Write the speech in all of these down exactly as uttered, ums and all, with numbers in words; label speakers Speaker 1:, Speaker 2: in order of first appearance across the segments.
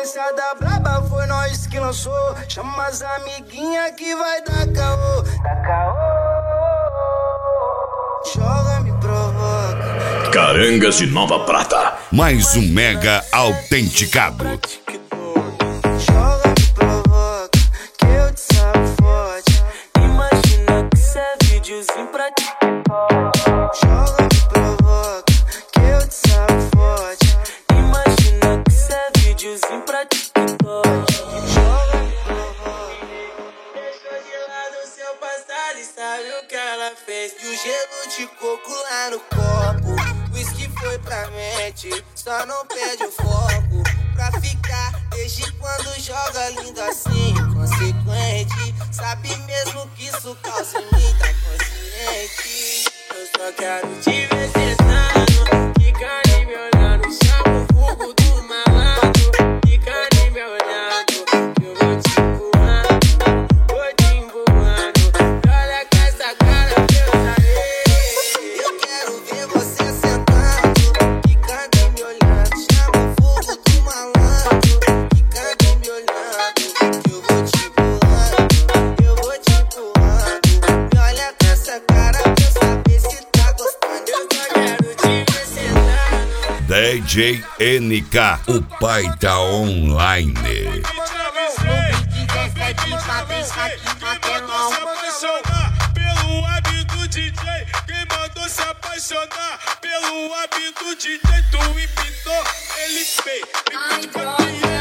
Speaker 1: sequência braba foi nós que lançou. Chama as amiguinha que vai dar caô. Dá caô. Joga, me provoca.
Speaker 2: Carangas de Nova Prata.
Speaker 3: Mais um mega autenticado.
Speaker 1: Joga, me provoca, que eu te sabe forte. Imagina que cê é videozinho pra TikTok. Joga, me provoca, que eu te sabe forte. Imagina que cê é videozinho pra TikTok. Joga, me provoca. Deixou de lado o seu passado e sabe o que ela fez. E o gelo de coco lá no copo. Whisky foi pra mente, só não perde o foco. Pra ficar, desde quando joga lindo assim, consequente. Sabe mesmo que isso causa em mim, tá consciente. Eu só quero te ver sentando, fica nem me olhando. Chama o fogo do malandro, fica nem me olhando. Que eu vou te empurrando, vou te empurrando. E olha com essa cara que eu saí. Eu quero ver você sentando, fica nem me olhando. Chama o fogo do malandro, fica nem me olhando. Que eu vou te empurrando, eu vou te empurrando. E olha com essa cara pra eu saber se tá gostando. Eu só quero te ver sentando.
Speaker 3: D J N K, o pai da online.
Speaker 4: Pelo hábito D J, quem mandou se apaixonar? Pelo hábito D J, tu impitou, ele fez.
Speaker 5: Ai, droga.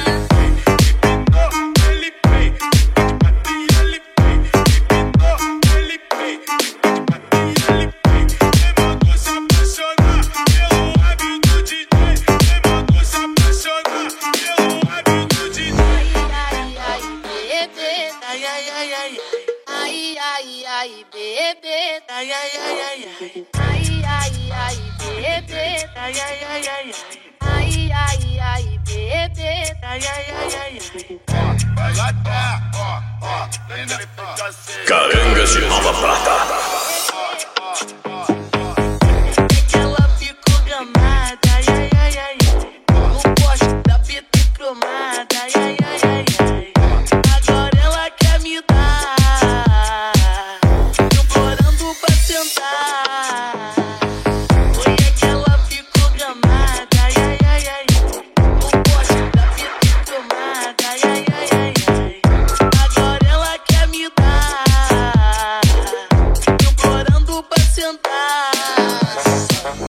Speaker 5: Ai, ai, ai, bebê, ai, ai, ai, ai, ai. Ai, ai, ai, bebê, ai, ai, ai, ai, ai. Ai, ai, ai, bebê, ai, ai, ai, ai, ai.
Speaker 2: Carangas de Nova Prata.